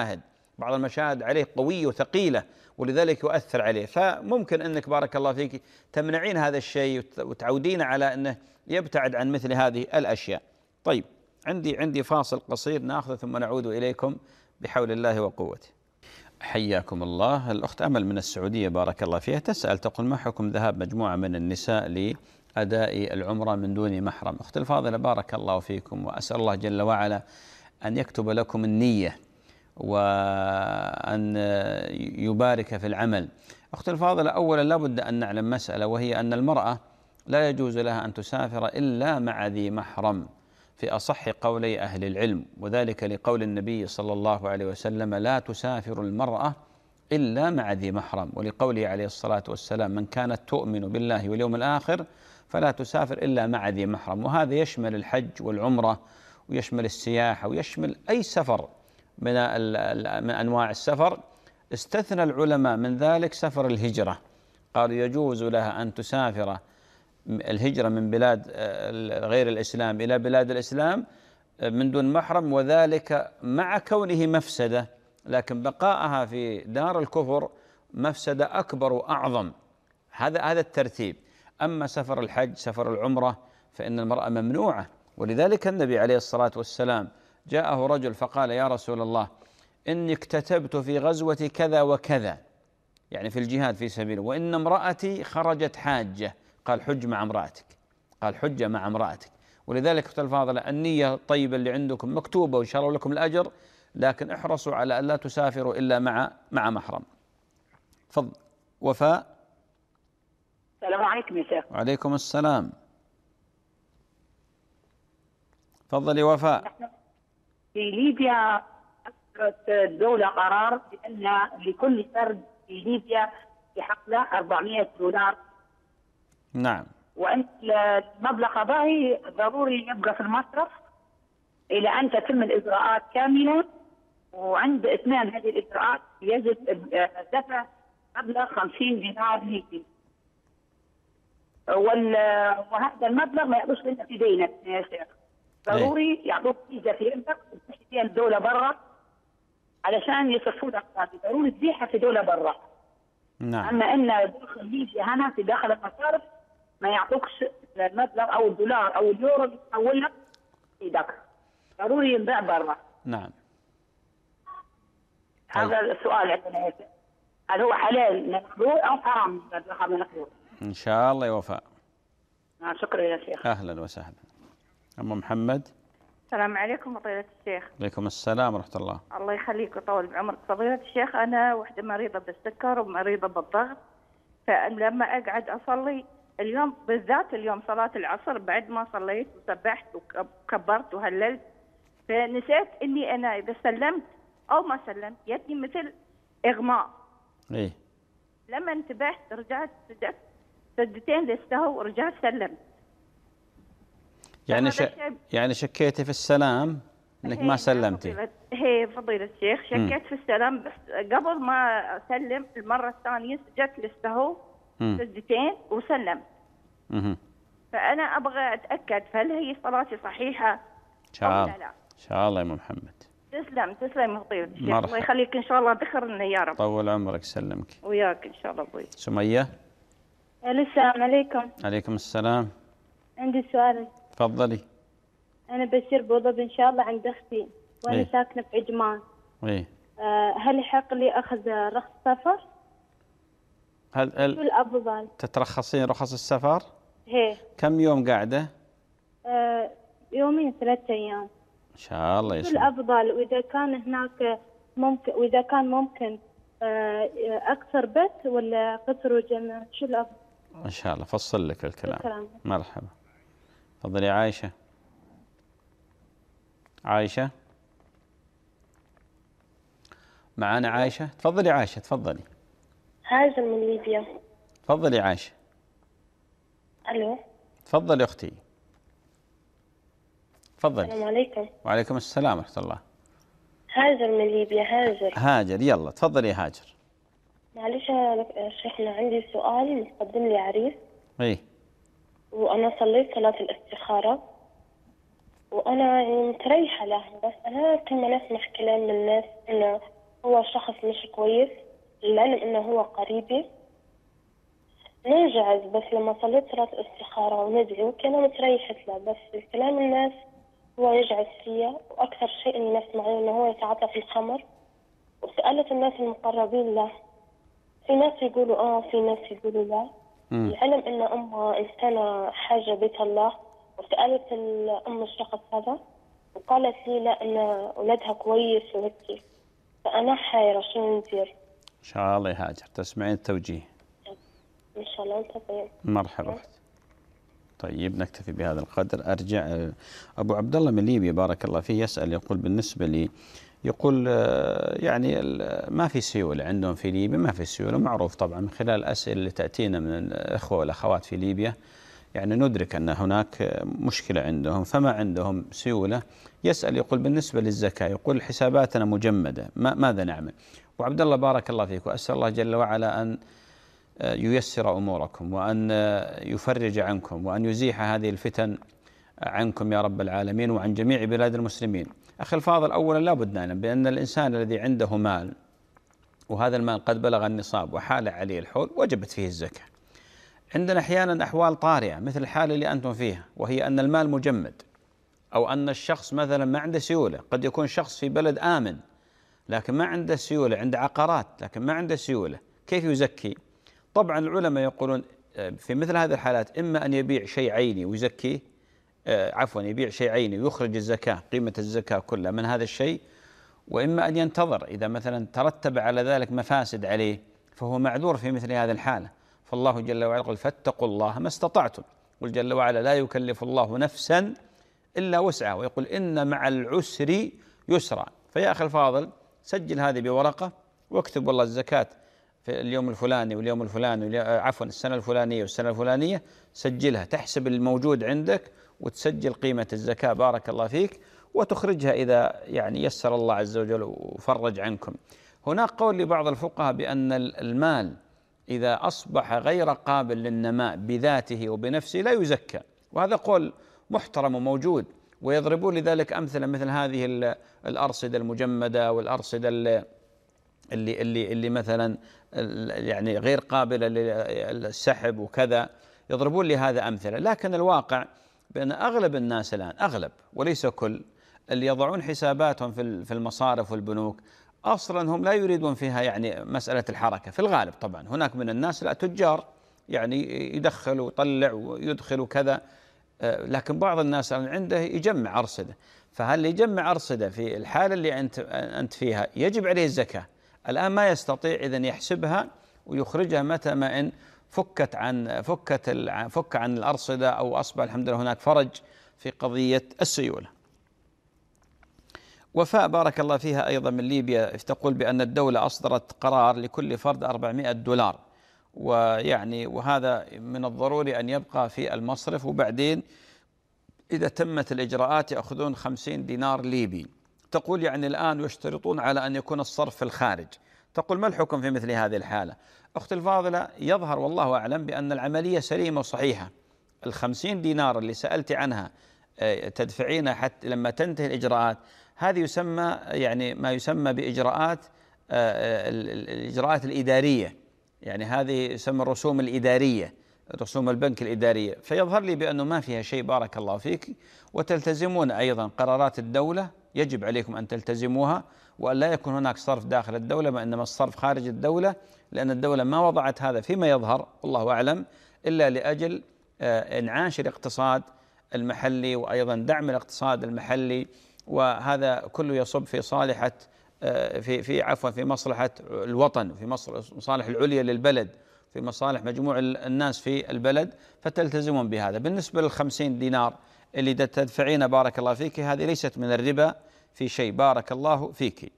المشاهد عليه قوية وثقيلة، ولذلك يؤثر عليه. فممكن أنك بارك الله فيك تمنعين هذا الشيء وتعودين على أنه يبتعد عن مثل هذه الأشياء. طيب، عندي فاصل قصير نأخذه ثم نعود إليكم بحول الله وقوته. حياكم الله. الأخت أمل من السعودية بارك الله فيها تسأل، تقول: ما حكم ذهاب مجموعة من النساء لأداء العمرة من دون محرم؟ أخت الفاضلة بارك الله فيكم، وأسأل الله جل وعلا أن يكتب لكم النية وأن يبارك في العمل. أخت الفاضلة، أولا لا بد أن نعلم مسألة، وهي أن المرأة لا يجوز لها أن تسافر إلا مع ذي محرم في أصح قولي أهل العلم، وذلك لقول النبي صلى الله عليه وسلم: لا تسافر المرأة إلا مع ذي محرم، ولقوله عليه الصلاة والسلام: من كانت تؤمن بالله واليوم الآخر فلا تسافر إلا مع ذي محرم. وهذا يشمل الحج والعمرة، ويشمل السياحة، ويشمل أي سفر من أنواع السفر. استثنى العلماء من ذلك سفر الهجرة، قالوا يجوز لها أن تسافر الهجرة من بلاد غير الإسلام إلى بلاد الإسلام من دون محرم، وذلك مع كونه مفسدة، لكن بقائها في دار الكفر مفسدة أكبر وأعظم. هذا الترتيب. أما سفر الحج سفر العمرة فإن المرأة ممنوعة، ولذلك النبي عليه الصلاة والسلام جاءه رجل فقال: يا رسول الله، إني اكتتبت في غزوة كذا وكذا، يعني في الجهاد في سبيله، وإن امرأتي خرجت حاجة. قال: حج مع امرأتك، قال: حج مع امرأتك. ولذلك أختي الفاضلة، النية الطيبة اللي عندكم مكتوبة وإن شاء الله لكم الأجر، لكن احرصوا على أن لا تسافروا إلا مع محرم. تفضل وفاء. السلام عليكم يا شيخ. وعليكم السلام. تفضلي وفاء. في ليبيا أصدرت الدولة قرار بأن لكل فرد في ليبيا يحق له $400. نعم. وأن المبلغ باهي ضروري يبقى في المصرف إلى أن تتم الإجراءات كاملة، وعند إتمام هذه الإجراءات يجب دفع مبلغ $50 ليبي، وهذا المبلغ ما يعطوش لنا في دينك يا شيخ. ضروري يعطوك فيزا في يدك وتمشي فيها الدولة برا علشان يصرفوا لك، ضروري تبيعها في دولة برا. نعم. أما أن داخل ليبيا هنا في داخل المصارف ما يعطوكش المبلغ أو الدولار أو اليورو اللي تحول لك في يدك، ضروري ينباع برا. نعم. هذا السؤال عندنا يا شيخ. هل هو حلال مقبول أو حرام الذهب المقبول؟ إن شاء الله يا وفاء. شكرا يا شيخ. أهلا وسهلا. أم محمد. السلام عليكم فضيلة الشيخ. عليكم السلام ورحمة الله. الله يخليك ويطول بعمرك فضيلة الشيخ. أنا وحدة مريضة بالسكر ومريضة بالضغط، فلما أقعد أصلي اليوم بالذات اليوم صلاة العصر بعد ما صليت وسبحت وكبرت وهللت، فنسيت إني أنا إذا سلمت أو ما سلمت جتني مثل إغماء. إيه. لما انتبهت رجعت سجدت سجدتين للسهو ورجعت سلمت. يعني شكيتي في السلام انك ما سلمتي. هي فضيلة الشيخ شكيت في السلام، بس قبل ما اسلم المرة الثانية سجدت للسهو سجدتين وسلمت. فأنا أبغى أتأكد هل هي صلاتي صحيحة أو لا؟ إن شاء الله يا أم محمد. تسلم فضيلة الشيخ. الله يخليك إن شاء الله ذكرنا يا رب. طول عمرك سلمك. وياك إن شاء الله أبوي. سمية. السلام عليكم. عليكم السلام. عندي سؤال. تفضلي. أنا بصير بوضب إن شاء الله عند أختي وأنا ساكنة في عجمان. هل يحق لي أخذ رخص سفر؟ شو الأفضل؟ تترخصين رخص السفر؟ هي. كم يوم قاعدة؟ يومين 3 أيام. إن شاء الله شو الأفضل؟ وإذا كان هناك ممكن، وإذا كان ممكن أكثر بس ولا قصر وجمع، شو الأفضل؟ إن شاء الله فصل لك الكلام. مرحبا. تفضلي عايشة. عايشة معنا. عايشة تفضلي. عايشة تفضلي. هاجر من ليبيا. تفضلي عايشة. ألو. تفضلي أختي. تفضلي. السلام عليكم. وعليكم السلام ورحمة الله. هاجر من ليبيا. هاجر يلا تفضلي يا هاجر. معلش يا شيخنا عندي سؤال. متقدم لي عريس. إيه. وأنا صليت صلاة الاستخارة وأنا يعني متريحة له، بس أنا كل ما نسمع كلام من الناس إنه هو شخص مش كويس، للعلم إنه هو قريبي. نرجع بس لما صليت صلاة الاستخارة وندعي كنا متريحت له، بس كلام الناس هو يجعل فيا، وأكثر شيء إني نسمع إنه هو يتعاطى في الخمر. وسألت الناس المقربين له، في ناس يقولوا في ناس يقولوا لا. العلم إن أمها إنسانة حاجة بيت الله، وسألت الأم الشخص هذا وقالت لي لا إن ولدها كويس وهيك، فأنا حيرة شو ندير. إن شاء الله يا هاجر تسمعين التوجيه. إن شاء الله. أنت طيب. مرحبا. طيب نكتفي بهذا القدر. أرجع أبو عبد الله من ليبيا بارك الله فيه يسأل، يقول بالنسبة لي يقول يعني ما في سيولة عندهم في ليبيا، ما في سيولة، معروف طبعا من خلال الأسئلة اللي تأتينا من الأخوة والأخوات في ليبيا، يعني ندرك أن هناك مشكلة عندهم فما عندهم سيولة. يسأل يقول بالنسبة للزكاة، يقول حساباتنا مجمدة، ماذا نعمل؟ وعبد الله بارك الله فيك، وأسأل الله جل وعلا أن ييسر أموركم وأن يفرج عنكم وأن يزيح هذه الفتن عنكم يا رب العالمين وعن جميع بلاد المسلمين. أخي الفاضل، أولا لا بد نعلم بأن الإنسان الذي عنده مال وهذا المال قد بلغ النصاب وحال عليه الحول وجبت فيه الزكاة. عندنا أحيانا أحوال طارئة مثل الحالة اللي أنتم فيها، وهي أن المال مجمد، أو أن الشخص مثلا ما عنده سيولة. قد يكون شخص في بلد آمن لكن ما عنده سيولة، عنده عقارات لكن ما عنده سيولة، كيف يزكي؟ طبعا العلماء يقولون في مثل هذه الحالات إما أن يبيع شيء عيني ويزكيه، يبيع شيء عيني ويخرج الزكاة قيمة الزكاة كلها من هذا الشيء، وإما أن ينتظر إذا مثلا ترتب على ذلك مفاسد عليه فهو معذور في مثل هذه الحالة. فالله جل وعلا يقول فاتقوا الله ما استطعتم، قل جل وعلا لا يكلف الله نفسا إلا وسعها، ويقول إن مع العسر يسرا. فيا أخي الفاضل سجل هذه بورقة واكتب والله الزكاة في اليوم الفلاني واليوم الفلاني السنة الفلانية والسنة الفلانية، سجلها، تحسب الموجود عندك وتسجل قيمة الزكاة بارك الله فيك، وتخرجها إذا يعني يسر الله عز وجل وفرج عنكم. هناك قول لبعض الفقهاء بأن المال إذا أصبح غير قابل للنماء بذاته وبنفسه لا يزكى، وهذا قول محترم وموجود، ويضربون لذلك أمثلة مثل هذه الأرصدة المجمدة والأرصدة اللي مثلا يعني غير قابلة للسحب وكذا، يضربون لهذا أمثلة. لكن الواقع بأن أغلب الناس الآن، أغلب وليس كل، اللي يضعون حساباتهم في المصارف والبنوك أصلا هم لا يريدون فيها يعني مسألة الحركة في الغالب. طبعا هناك من الناس لا تجار يعني يدخل ويطلع ويدخل وكذا، لكن بعض الناس عنده يجمع أرصدة. فهل يجمع أرصدة في الحالة اللي أنت فيها يجب عليه الزكاة. الآن ما يستطيع إذن يحسبها ويخرجها متى ما إن فك عن الأرصدة أو أصبح الحمد لله هناك فرج في قضية السيولة. وفاء بارك الله فيها أيضا من ليبيا تقول بأن الدولة أصدرت قرار لكل فرد $400، وهذا من الضروري أن يبقى في المصرف، وبعدين إذا تمت الإجراءات يأخذون 50 دينار ليبي. تقول يعني الآن يشترطون على أن يكون الصرف في الخارج. تقول ما الحكم في مثل هذه الحالة؟ أختي الفاضلة، يظهر والله أعلم بأن العملية سليمة وصحيحة. 50 دينار اللي سألت عنها تدفعينها حتى لما تنتهي الإجراءات، هذه يسمى يعني ما يسمى بإجراءات الإجراءات الإدارية، يعني هذه يسمى الرسوم الإدارية، رسوم البنك الإدارية. فيظهر لي بأنه ما فيها شيء بارك الله فيك. وتلتزمون أيضا قرارات الدولة، يجب عليكم أن تلتزموها، وأن لا يكون هناك صرف داخل الدولة وإنما الصرف خارج الدولة، لأن الدولة ما وضعت هذا فيما يظهر والله أعلم إلا لأجل إنعاش الاقتصاد المحلي وأيضا دعم الاقتصاد المحلي، وهذا كله يصب في صالحة في مصلحة الوطن، في مصالح العليا للبلد، في مصالح مجموع الناس في البلد، فتلتزمون بهذا. بالنسبة لل50 دينار اللي تدفعين بارك الله فيك، هذه ليست من الربا في شيء بارك الله فيك.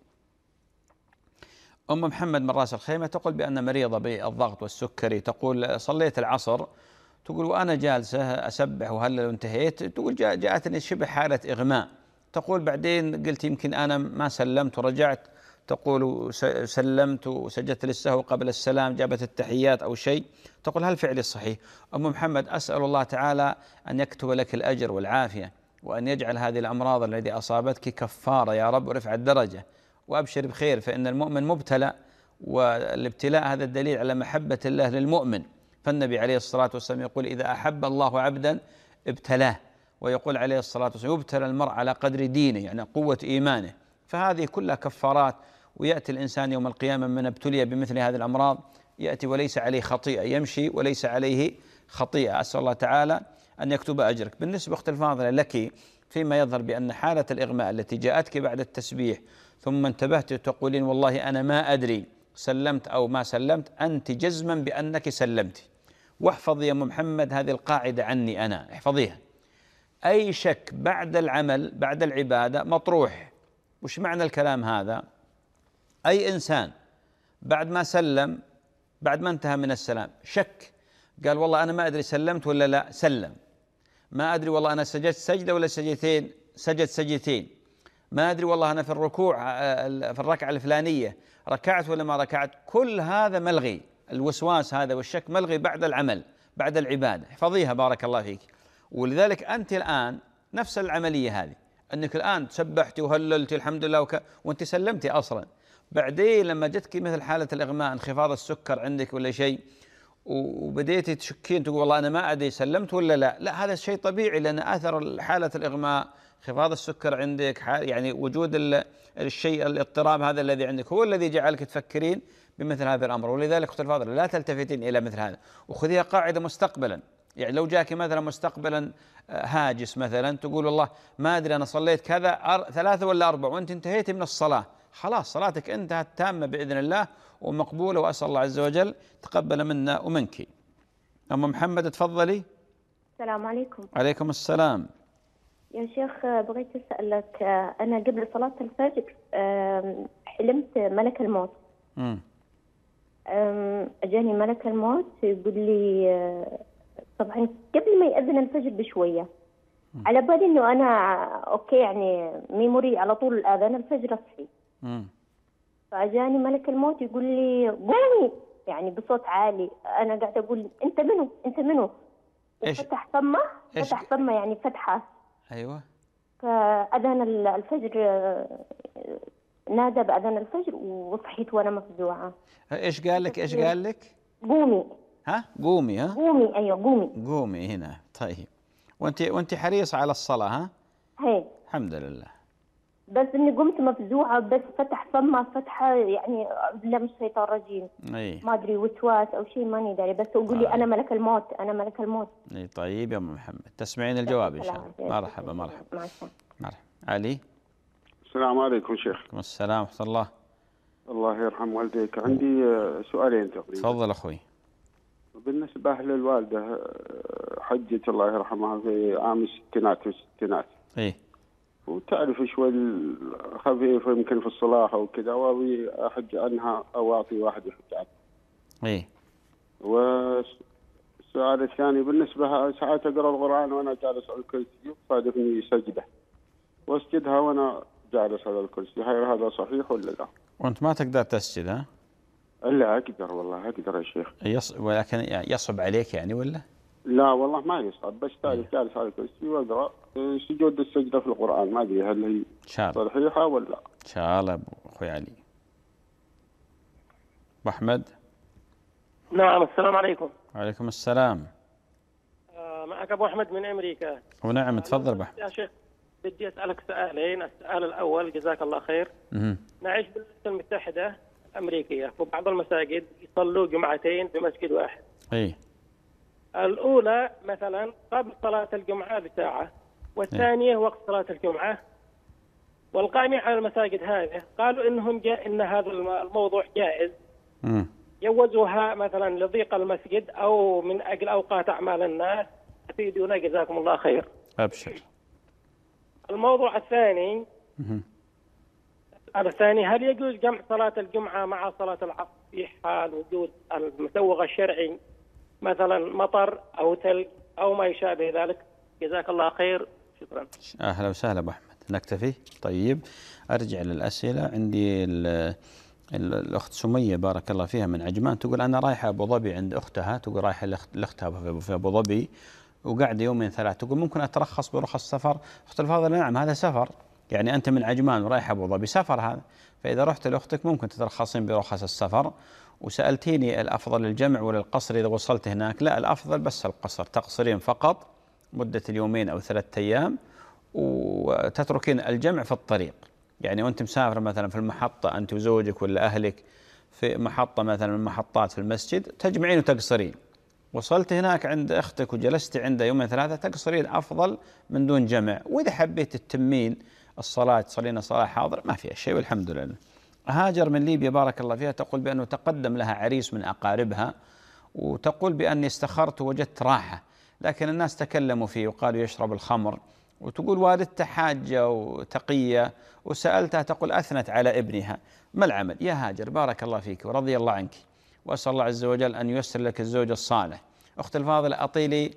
أم محمد من راس الخيمة تقول بأن مريضة بالضغط والسكري، تقول صليت العصر، تقول وأنا جالسة أسبح وهلل وانتهيت، تقول جاءتني شبه حالة إغماء. تقول بعدين قلت يمكن أنا ما سلمت ورجعت، تقول سلمت وسجدت للسهو قبل السلام، جابت التحيات أو شيء. تقول هل فعلي صحيح؟ أم محمد أسأل الله تعالى أن يكتب لك الأجر والعافية، وأن يجعل هذه الأمراض التي أصابتك كفارة يا رب ورفع الدرجة، وأبشر بخير، فإن المؤمن مبتلى، والابتلاء هذا الدليل على محبة الله للمؤمن. فالنبي عليه الصلاة والسلام يقول إذا أحب الله عبدا ابتلاه، ويقول عليه الصلاة والسلام يبتلى المرء على قدر دينه، يعني قوة إيمانه. فهذه كلها كفارات، ويأتي الإنسان يوم القيامة من ابتلي بمثل هذه الأمراض يأتي وليس عليه خطيئة، يمشي وليس عليه خطيئة. أسأل الله تعالى أن يكتب أجرك. بالنسبة أختي الفاضلة لك، فيما يظهر بأن حالة الإغماء التي جاءتك بعد التسبيح ثم انتبهت تقولين والله أنا ما أدري سلمت أو ما سلمت، أنت جزما بأنك سلمت. واحفظي يا أم محمد هذه القاعدة عني أنا، احفظيها: أي شك بعد العمل بعد العبادة مطروح. وش معنى الكلام هذا؟ أي إنسان بعد ما سلم، بعد ما انتهى من السلام، شك، قال والله أنا ما أدري سلمت ولا لا، سلم. ما أدري والله أنا سجدت سجدة ولا سجدتين، سجد سجدتين. ما أدري والله أنا في الركوع في الركعة الفلانية ركعت ولا ما ركعت. كل هذا ملغي، الوسواس هذا والشك ملغي بعد العمل بعد العبادة. احفظيها بارك الله فيك. ولذلك أنت الآن نفس العملية هذه، أنك الآن تسبحتي وهللتي الحمد لله وأنت سلمتي أصلا. بعدين لما جتك مثل حالة الإغماء، انخفاض السكر عندك ولا شيء، وبديتي تشكين تقول والله أنا ما أدري سلمت ولا لا، هذا شيء طبيعي، لأن أثر حالة الإغماء انخفاض السكر عندك، يعني وجود الشيء الاضطراب هذا الذي عندك هو الذي جعلك تفكرين بمثل هذا الأمر. ولذلك أختي الفاضلة لا تلتفتين إلى مثل هذا، وخذيها قاعدة مستقبلا. يعني لو جاك مثلا مستقبلا هاجس مثلا تقول والله ما أدري أنا صليت كذا 3 ولا 4 وأنت انتهيتي من الصلاة، خلاص صلاتك انتهت تامة بإذن الله ومقبولة، وأسأل الله عز وجل تقبل منا ومنك. أم محمد تفضلي. السلام عليكم. عليكم السلام. يا شيخ بغيت أسألك، أنا قبل صلاة الفجر حلمت ملك الموت. أجاني ملك الموت يقول لي طبعا قبل ما يأذن الفجر بشوية، على بالي إنه أنا أوكي يعني ميموري على طول الأذان الفجر أصحي. فأجاني ملك الموت يقول لي قومي، يعني بصوت عالي. أنا قاعدة أقول أنت منو أنت منو، وفتح فمه يعني فتحة. أيوة. فأذان الفجر نادى بأذان الفجر وصحيت وأنا مفزوعة. إيش قال لك؟ إيش قال لك؟ قومي. ها قومي. قومي أيوة قومي. قومي هنا. طيب وأنت حريصة على الصلاة؟ ها؟ هي. الحمد لله. بس اني قمت مفزوعه، بس فتح فمه فتحه يعني لا مش شيطان رجيم، ما ادري وسواس او شيء ماني داري، بس اقول لي انا ملك الموت انا ملك الموت. اي طيب يا ام محمد تسمعين الجواب ان شاء الله. مرحبا مرحبا. مع السلامه. مرحبا. علي. السلام عليكم شيخ. وعليكم السلام ورحمه الله. الله يرحم والديك. عندي سؤالين تقريبا. تفضل اخوي. بالنسبه للوالده حجت الله يرحمها في عام الستينات والستينات. ايه. وتعرف شوي خفيف يمكن في الصلاة او كذا، وابي احج عنها او اعطي واحد يحج عنها. ايه. والسؤال الثاني بالنسبه ساعات اقرا القران وانا جالس على الكرسي تصادفني سجده واسجدها وانا جالس على الكرسي، هذا صحيح ولا لا؟ وانت ما تقدر تسجد ها؟ لا اقدر والله اقدر يا شيخ. ولكن يصعب عليك يعني ولا؟ لا والله ما يصعب، بس تعرف جالس على الكرسي واقرا سجود السجده في القران، ما ادري هل هي صحيحه ولا لا؟ ان شاء الله اخوي علي. ابو احمد. نعم السلام عليكم. وعليكم السلام. معك ابو احمد من امريكا. ونعم تفضل ابو احمد. يا شيخ بدي اسالك سؤالين، السؤال الاول جزاك الله خير. نعيش بالولايات المتحده الامريكيه، وبعض المساجد يصلوا جمعتين في مسجد واحد. اي. الاولى مثلا قبل صلاه الجمعه بساعه، والثانيه وقت صلاه الجمعه. والقائمين على المساجد هذه قالوا ان هذا الموضوع جائز. جوزوها مثلا لضيق المسجد او من اجل اوقات اعمال الناس. افيدونا جزاكم الله خير. ابشر. الموضوع الثاني هل يجوز جمع صلاة الجمعة مع صلاة العصر في حال وجود المسوغ الشرعي، مثلا مطر أو ثلج أو ما يشابه ذلك؟ جزاك الله خير. شكرا. أهلا وسهلا أبو أحمد. نكتفي. طيب أرجع للأسئلة. عندي الأخت سمية بارك الله فيها من عجمان تقول أنا رايحة أبو ظبي عند أختها، تقول رايحة لأختها في أبو ظبي وقاعدة يومين ثلاث، تقول ممكن أترخص برخص سفر؟ أخت الفاضلة نعم هذا سفر، يعني أنت من عجمان ورايح أبو ظبي سفر هذا، فإذا رحت لأختك ممكن تترخصين برخص السفر. وسألتيني الأفضل الجمع ولا القصر إذا وصلت هناك؟ لا الأفضل بس القصر، تقصرين فقط مدة اليومين أو 3 أيام وتتركين الجمع في الطريق. يعني وأنت مسافر مثلا في المحطة أنت وزوجك ولا أهلك في محطة مثلا من المحطات في المسجد تجمعين وتقصرين. وصلت هناك عند أختك وجلست عندها يومين 3 تقصرين أفضل من دون جمع. وإذا حبيت تتمين الصلاة تصلين صلاة حاضر ما فيها شيء والحمد لله. هاجر من ليبيا بارك الله فيها تقول بأنه تقدم لها عريس من أقاربها وتقول بأني استخرت وجدت راحة، لكن الناس تكلموا فيه وقالوا يشرب الخمر، وتقول والدتها حاجة وتقية وسألتها تقول أثنت على ابنها. ما العمل؟ يا هاجر بارك الله فيك ورضي الله عنك، وأسأل الله عز وجل أن ييسر لك الزوج الصالح. أخت الفاضلة أطيلي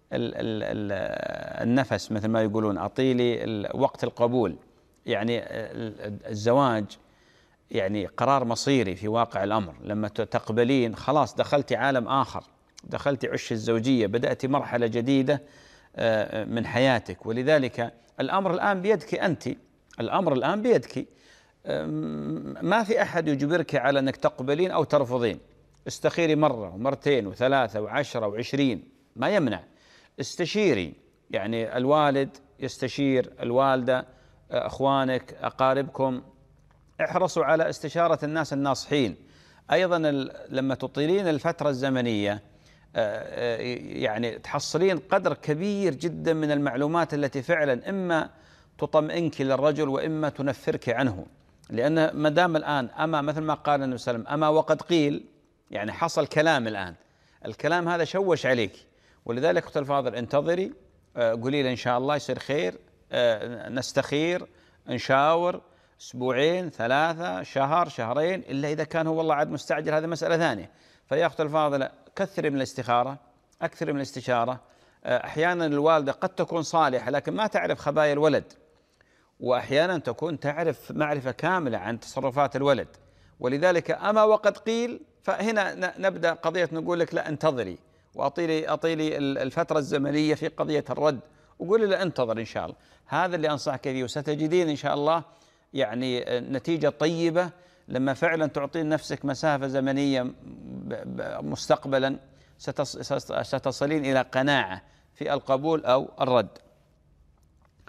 النفس مثل ما يقولون، أطيلي وقت القبول. يعني الزواج يعني قرار مصيري في واقع الأمر، لما تقبلين خلاص دخلتي عالم آخر، دخلتي عش الزوجية، بدأتي مرحلة جديدة من حياتك. ولذلك الأمر الآن بيدك أنت، الأمر الآن بيدك، ما في أحد يجبرك على أنك تقبلين أو ترفضين. استخيري مرة ومرتين و3 و10 و20 ما يمنع. استشيري، يعني الوالد يستشير الوالدة، أخوانك أقاربكم، احرصوا على استشارة الناس الناصحين. أيضا لما تطيلين الفترة الزمنية يعني تحصلين قدر كبير جدا من المعلومات التي فعلا إما تطمئنك للرجل وإما تنفرك عنه. لأن ما دام الآن أما مثل ما قال النبي صلى الله عليه وسلم أما وقد قيل، يعني حصل كلام الآن، الكلام هذا شوش عليك. ولذلك أخت الفاضل انتظري، قولي لي إن شاء الله يصير خير، نستخير نشاور 2 3 شهر 2 إلا إذا كان هو والله عاد مستعجل، هذا مسألة ثانية. فيا أخت الفاضلة كثري من الاستخارة، أكثر من الاستشارة. أحيانا الوالدة قد تكون صالحة لكن ما تعرف خبايا الولد، وأحيانا تكون تعرف معرفة كاملة عن تصرفات الولد. ولذلك أما وقد قيل، فهنا نبدأ قضية نقول لك لا انتظري وأطيلي الفترة الزمنية في قضية الرد، وقولي لا انتظر إن شاء الله. هذا اللي أنصحك فيه، وستجدين إن شاء الله يعني نتيجة طيبة لما فعلا تعطين نفسك مسافة زمنية مستقبلا ستصلين إلى قناعة في القبول أو الرد.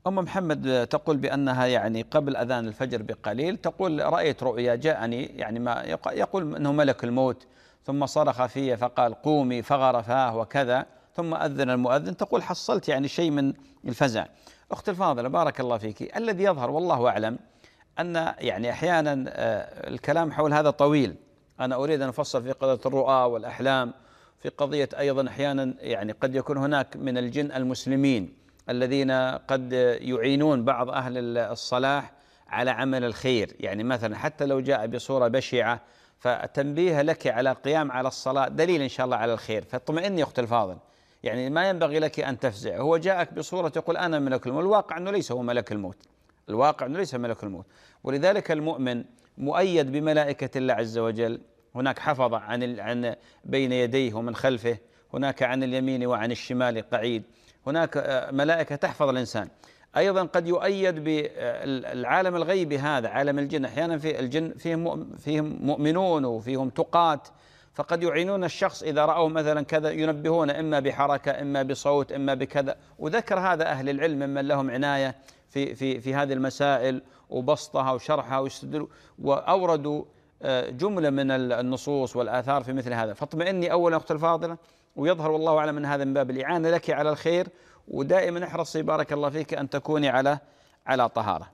أم محمد تقول بأنها يعني قبل أذان الفجر بقليل تقول رأيت رؤيا جاءني يعني ما يقول أنه ملك الموت ثم صرخ في فقال قومي فغرفاه وكذا ثم أذن المؤذن. تقول حصلت يعني شيء من الفزع. أختي الفاضلة بارك الله فيك، الذي يظهر والله أعلم أن يعني أحيانا الكلام حول هذا طويل، أنا أريد أن أفصل في قضية الرؤى والأحلام، في قضية أيضا أحيانا يعني قد يكون هناك من الجن المسلمين الذين قد يعينون بعض أهل الصلاح على عمل الخير، يعني مثلا حتى لو جاء بصورة بشعة فتنبيه لك على القيام على الصلاة دليل إن شاء الله على الخير، فاطمئني يا أخت الفاضل، يعني ما ينبغي لك أن تفزع. هو جاءك بصورة يقول أنا ملك الموت، الواقع أنه ليس هو ملك الموت، الواقع أنه ليس ملك الموت. ولذلك المؤمن مؤيد بملائكة الله عز وجل، هناك حفظ عن بين يديه ومن خلفه، هناك عن اليمين وعن الشمال قعيد، هناك ملائكة تحفظ الإنسان. أيضا قد يؤيد بالعالم الغيبي هذا عالم الجن، أحيانا في الجن فيهم مؤمنون وفيهم تقاة، فقد يعينون الشخص إذا رأوا مثلا كذا ينبهون إما بحركة إما بصوت إما بكذا. وذكر هذا أهل العلم ممن لهم عناية في هذه المسائل وبسطها وشرحها واستدلوا، وأوردوا جملة من النصوص والآثار في مثل هذا. فاطمئني أولا أخت الفاضلة، ويظهر والله أعلم أن هذا من باب الإعانة لك على الخير، ودائما احرصي بارك الله فيك أن تكوني على طهارة.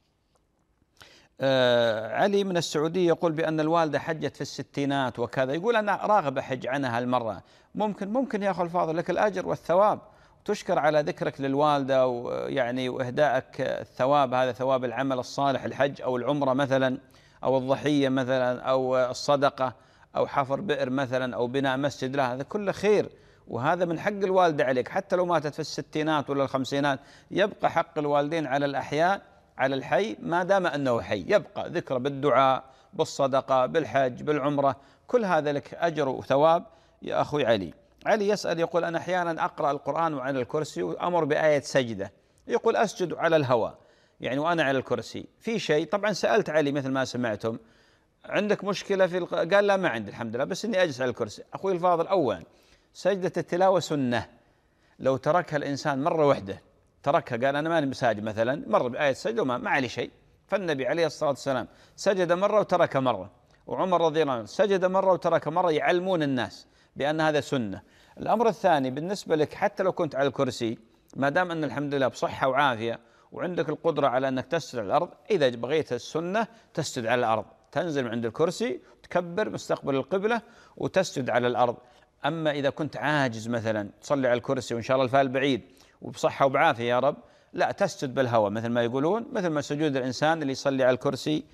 علي من السعودية يقول بأن الوالدة حجت في الستينات وكذا، يقول أنا راغب أحج عنها المرة. ممكن يا أخو الفاضل لك الأجر والثواب، تشكر على ذكرك للوالدة ويعني وإهدائك الثواب، هذا ثواب العمل الصالح، الحج أو العمرة مثلا أو الضحية مثلا أو الصدقة أو حفر بئر مثلا أو بناء مسجد له، هذا كله خير، وهذا من حق الوالدة عليك. حتى لو ماتت في الستينات ولا الخمسينات يبقى حق الوالدين على الأحياء على الحي ما دام أنه حي، يبقى ذكره بالدعاء بالصدقة بالحج بالعمرة، كل هذا لك أجر وثواب يا أخوي علي. علي يسأل يقول أنا أحيانا أقرأ القرآن وعلى الكرسي وأمر بآية سجدة، يقول أسجد على الهواء يعني وأنا على الكرسي، في شيء؟ طبعا سألت علي مثل ما سمعتم، عندك مشكلة في قال لا ما عندي الحمد لله، بس إني أجلس على الكرسي. أخوي الفاضل أولا سجدة التلاوة سنة، لو تركها الإنسان مرة واحدة، تركها قال أنا ماني مساجد مثلا، مر بآية سجدة وما عليه شيء، فالنبي عليه الصلاة والسلام سجد مرة وترك مرة، وعمر رضي الله عنه سجد مرة وترك مرة، يعلمون الناس بأن هذا سنة. الأمر الثاني بالنسبة لك حتى لو كنت على الكرسي، ما دام أن الحمد لله بصحة وعافية وعندك القدرة على أنك تسجد على الأرض، إذا بغيت السنة تسجد على الأرض، تنزل من عند الكرسي تكبر مستقبل القبلة وتسجد على الأرض. أما إذا كنت عاجز مثلا تصلي على الكرسي وإن شاء الله الفال بعيد وبصحة وبعافية يا رب، لا تسجد بالهوى مثل ما يقولون، مثل ما سجود الإنسان اللي يصلي على الكرسي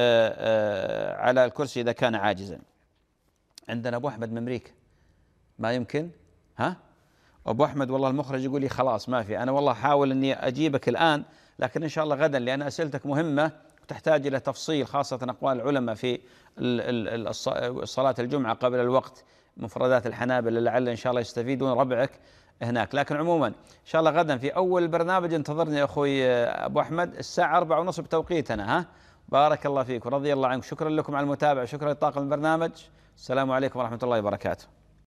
على الكرسي إذا كان عاجزا. عندنا أبو أحمد من أمريكا، ما يمكن ها أبو أحمد؟ والله المخرج يقول لي خلاص ما في، أنا والله حاول أني أجيبك الآن لكن إن شاء الله غدا، لأن أسئلتك مهمة وتحتاج إلى تفصيل، خاصة أقوال العلماء في صلاة الجمعة قبل الوقت، مفردات الحنابلة، لعل إن شاء الله يستفيدون ربعك هناك. لكن عموما إن شاء الله غدا في أول البرنامج انتظرني يا أخوي أبو أحمد الساعة 4:30 بتوقيتنا. ها بارك الله فيك ورضي الله عنك، شكرا لكم على المتابعة، شكرا لطاقم البرنامج، السلام عليكم ورحمة الله وبركاته.